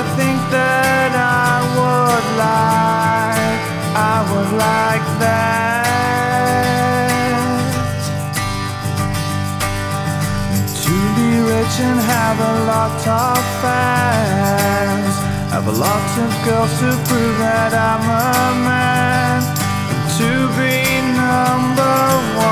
think that I would like that. To be rich and have a lot of fans, have a lot of girls to prove that I'm a man. To be number one.